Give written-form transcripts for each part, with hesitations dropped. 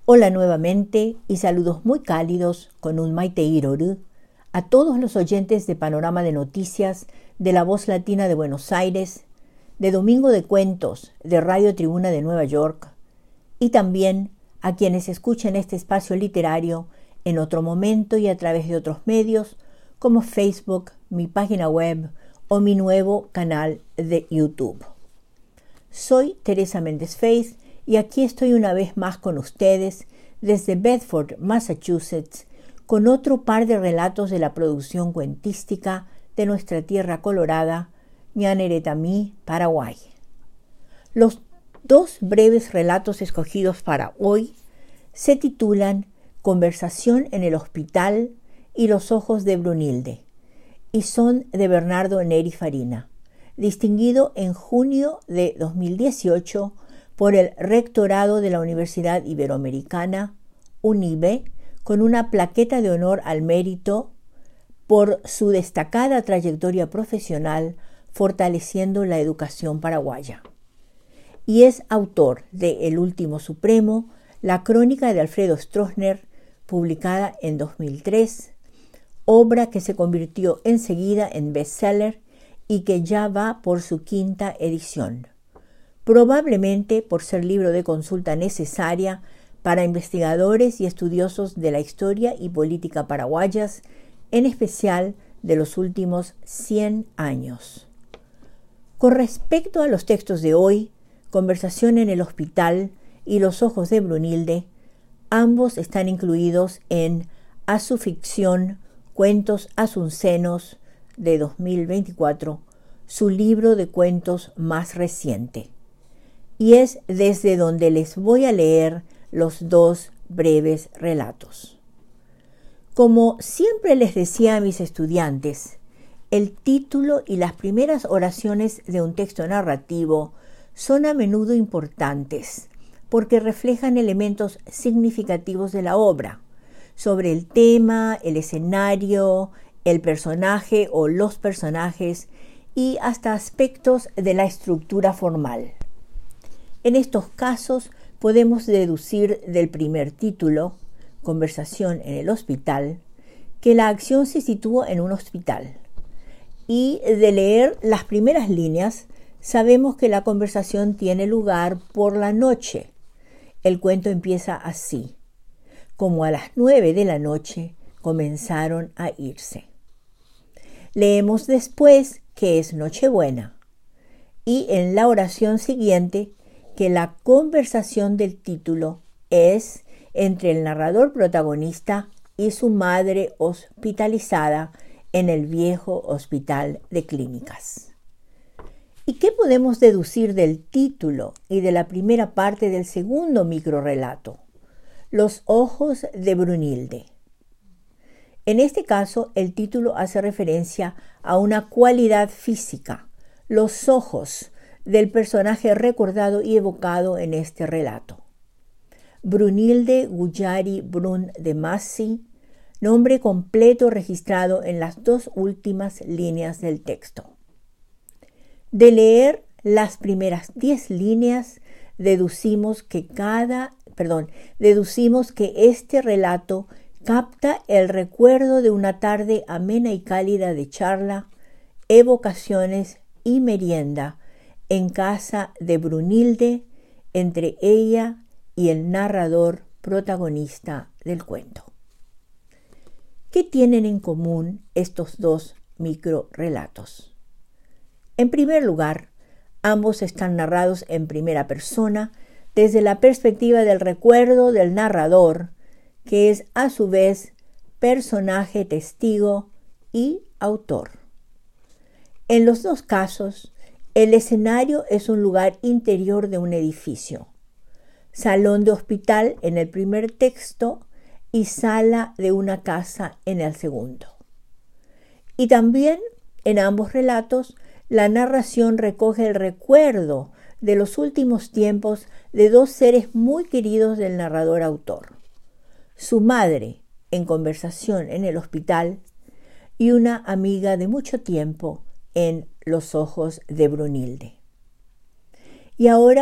Hola nuevamente y saludos muy cálidos con un Maite Iroru a todos los oyentes de Panorama de Noticias de La Voz Latina de Buenos Aires, de Domingo de Cuentos de Radio Tribuna de Nueva York y también a quienes escuchen este espacio literario en otro momento y a través de otros medios como Facebook, mi página web o mi nuevo canal de YouTube. Soy Teresa Méndez Faith y aquí estoy una vez más con ustedes desde Bedford, Massachusetts, con otro par de relatos de la producción cuentística de nuestra tierra colorada, Ñaneretami, Paraguay. Los dos breves relatos escogidos para hoy se titulan Conversación en el Hospital y Los Ojos de Brunilde y son de Bernardo Neri Farina, distinguido en junio de 2018 por el Rectorado de la Universidad Iberoamericana, UNIBE, con una plaqueta de honor al mérito por su destacada trayectoria profesional fortaleciendo la educación paraguaya. Y es autor de El Último Supremo, la crónica de Alfredo Stroessner, publicada en 2003, obra que se convirtió enseguida en bestseller y que ya va por su quinta edición. Probablemente por ser libro de consulta necesaria para investigadores y estudiosos de la historia y política paraguayas, en especial de los últimos 100 años. Con respecto a los textos de hoy, Conversación en el Hospital y Los Ojos de Brunilde, ambos están incluidos en A su ficción, Cuentos Asuncenos, de 2024, su libro de cuentos más reciente. Y es desde donde les voy a leer los dos breves relatos. Como siempre les decía a mis estudiantes, el título y las primeras oraciones de un texto narrativo son a menudo importantes porque reflejan elementos significativos de la obra, sobre el tema, el escenario, el personaje o los personajes y hasta aspectos de la estructura formal. En estos casos podemos deducir del primer título, Conversación en el Hospital, que la acción se sitúa en un hospital. Y de leer las primeras líneas, sabemos que la conversación tiene lugar por la noche. El cuento empieza así: como a las 9 de la noche comenzaron a irse. Leemos después que es Nochebuena y en la oración siguiente que la conversación del título es entre el narrador protagonista y su madre hospitalizada en el viejo hospital de clínicas. ¿Y qué podemos deducir del título y de la primera parte del segundo microrrelato? Los ojos de Brunilde. En este caso, el título hace referencia a una cualidad física, los ojos del personaje recordado y evocado en este relato. Brunilde Guyari Brun de Massi, nombre completo registrado en las dos últimas líneas del texto. De leer las primeras 10 líneas, deducimos que este relato capta el recuerdo de una tarde amena y cálida de charla, evocaciones y merienda en casa de Brunilde, entre ella y el narrador protagonista del cuento. ¿Qué tienen en común estos dos microrelatos? En primer lugar, ambos están narrados en primera persona desde la perspectiva del recuerdo del narrador, que es a su vez personaje testigo y autor. En los dos casos, el escenario es un lugar interior de un edificio, salón de hospital en el primer texto y sala de una casa en el segundo. Y también en ambos relatos la narración recoge el recuerdo de los últimos tiempos de dos seres muy queridos del narrador autor: su madre en conversación en el hospital y una amiga de mucho tiempo en Los Ojos de Brunilde. Y ahora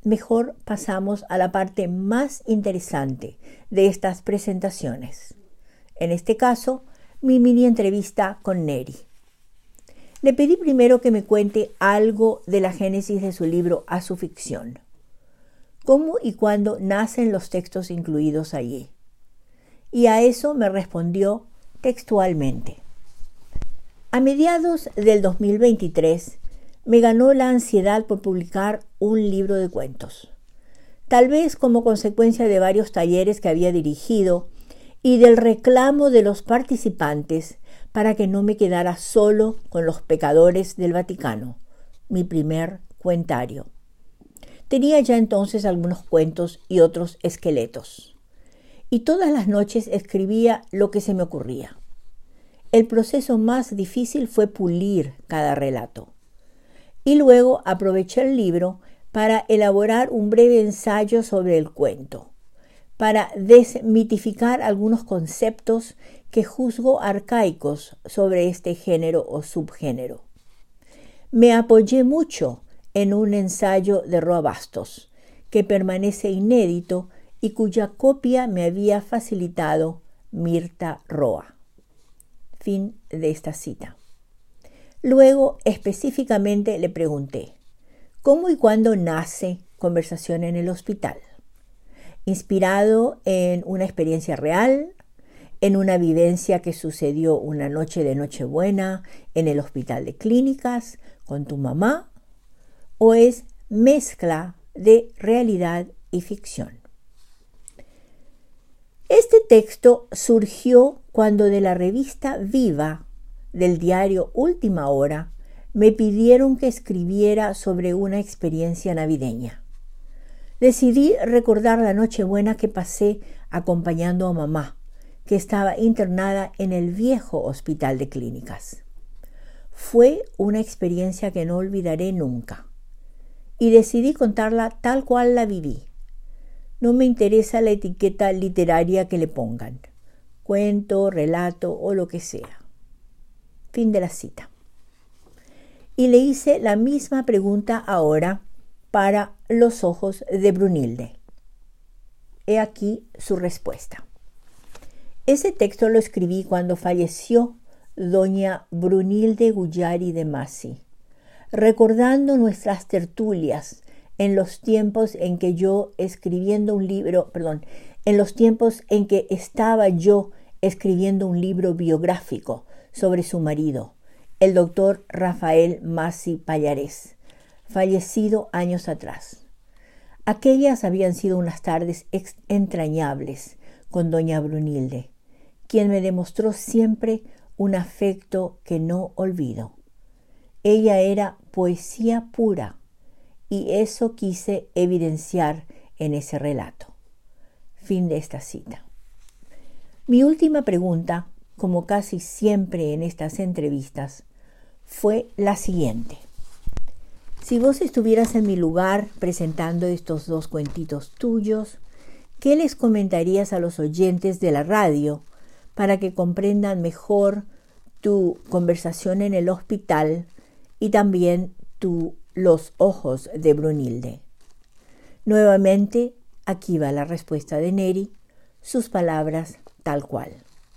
mejor pasamos a la parte más interesante de estas presentaciones. En este caso, mi mini entrevista con Neri. Le pedí primero que me cuente algo de la génesis de su libro A su ficción. ¿Cómo y cuándo nacen los textos incluidos allí? Y a eso me respondió textualmente. A mediados del 2023 me ganó la ansiedad por publicar un libro de cuentos, tal vez como consecuencia de varios talleres que había dirigido y del reclamo de los participantes para que no me quedara solo con los pecadores del Vaticano, mi primer cuentario. Tenía ya entonces algunos cuentos y otros esqueletos, y todas las noches escribía lo que se me ocurría. El proceso más difícil fue pulir cada relato. Y luego aproveché el libro para elaborar un breve ensayo sobre el cuento, para desmitificar algunos conceptos que juzgo arcaicos sobre este género o subgénero. Me apoyé mucho en un ensayo de Roa Bastos, que permanece inédito y cuya copia me había facilitado Mirta Roa. Fin de esta cita. Luego, específicamente le pregunté, ¿cómo y cuándo nace Conversación en el Hospital? Inspirado en una experiencia real, en una vivencia que sucedió una noche de Nochebuena en el Hospital de Clínicas con tu mamá, o es mezcla de realidad y ficción. Este texto surgió cuando de la revista Viva del diario Última Hora me pidieron que escribiera sobre una experiencia navideña. Decidí recordar la Nochebuena que pasé acompañando a mamá, que estaba internada en el viejo Hospital de Clínicas. Fue una experiencia que no olvidaré nunca, y decidí contarla tal cual la viví. No me interesa la etiqueta literaria que le pongan, cuento, relato o lo que sea. Fin de la cita. Y le hice la misma pregunta ahora para Los ojos de Brunilde. He aquí su respuesta. Ese texto lo escribí cuando falleció doña Brunilde Gullari de Masi, recordando nuestras tertulias en los tiempos en que en los tiempos en que estaba yo escribiendo un libro biográfico sobre su marido, el doctor Rafael Masi Pallarés, fallecido años atrás. Aquellas habían sido unas tardes entrañables con doña Brunilde, quien me demostró siempre un afecto que no olvido. Ella era poesía pura, y eso quise evidenciar en ese relato. Fin de esta cita. Mi última pregunta, como casi siempre en estas entrevistas, fue la siguiente. Si vos estuvieras en mi lugar presentando estos dos cuentitos tuyos, ¿qué les comentarías a los oyentes de la radio para que comprendan mejor tu Conversación en el Hospital y también Los ojos de Brunilde? Nuevamente, aquí va la respuesta de Neri, sus palabras tal cual.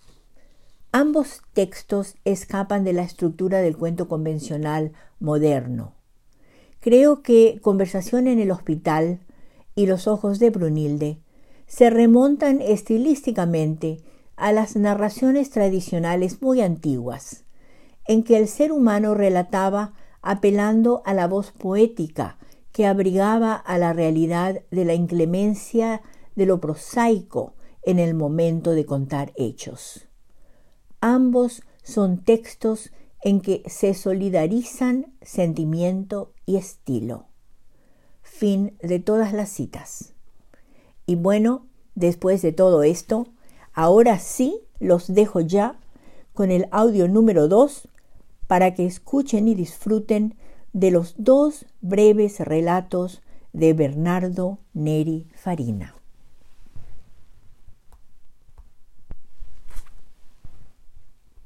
Ambos textos escapan de la estructura del cuento convencional moderno. Creo que Conversación en el Hospital y Los ojos de Brunilde se remontan estilísticamente a las narraciones tradicionales muy antiguas, en que el ser humano relataba apelando a la voz poética que abrigaba a la realidad de la inclemencia de lo prosaico en el momento de contar hechos. Ambos son textos en que se solidarizan sentimiento y estilo. Fin de todas las citas. Y bueno, después de todo esto, ahora sí los dejo ya con el audio número 2 para que escuchen y disfruten de los dos breves relatos de Bernardo Neri Farina.